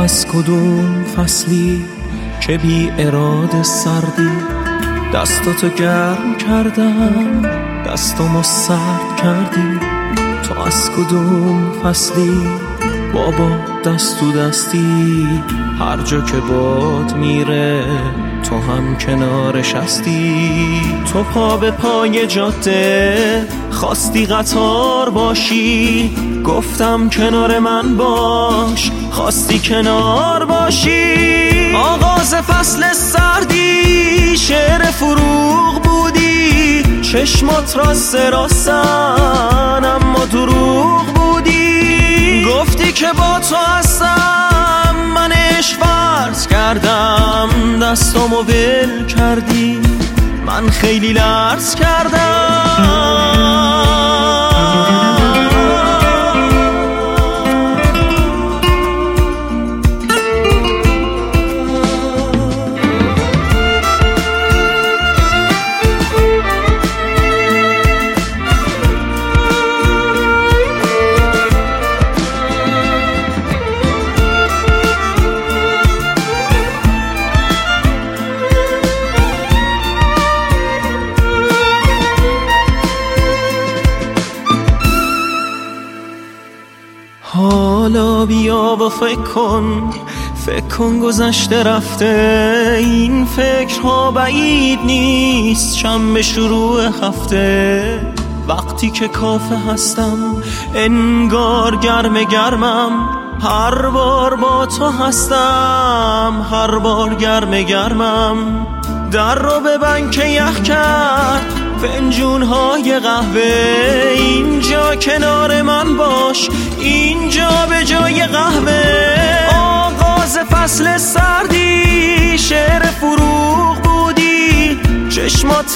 از کدوم فصلی که بی اراده سردی، دستاتو گرم کردم دستامو سرد کردی. تو از کدوم فصلی بابا دست تو دستی، هر جا که باد میره تو هم کنارش هستی. تو پا به پای جاده خواستی قطار باشی، گفتم کنار من باش، خواستی کنار باشی. آغاز فصل سردی شعر فروغ بودی، چشمات راستن اما دروغ بودی. گفتی که با تو هستم، من عشق فرض کردم، دستامو ول کردی، من خیلی لرز کردم. حالا بیا و فکر کن گذشته رفته، این فکرها بعید نیست شنبه شروع هفته. وقتی که کافه هستم انگار گرمم، هر بار با تو هستم هر بار گرمم. در رو ببند که یخ کرد فنجون‌های قهوه، اینجا کنار من باش، اینجا به جای قهوه. آغاز فصل سردی شعر فروغ بودی، چشمات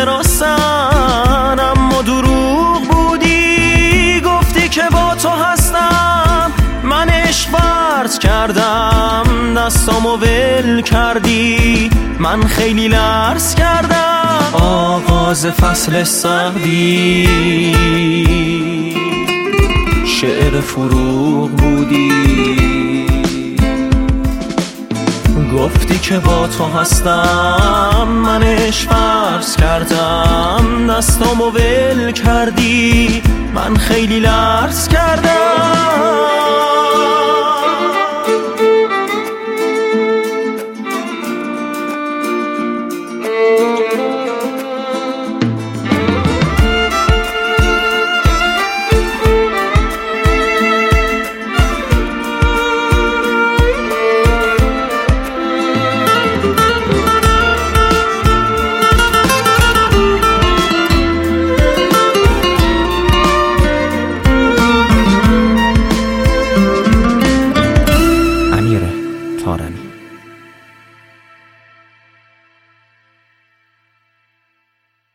راستن اما دروغ بودی. گفتی که با تو هستم، من عشق فرض کردم، دستامو ول کردی، من خیلی لرز کردم. آغاز فصل سردی شعر فروغ بودی، گفتی که با تو هستم، من عشق فرض کردم، دستامو ول کردی، من خیلی لرز کردم.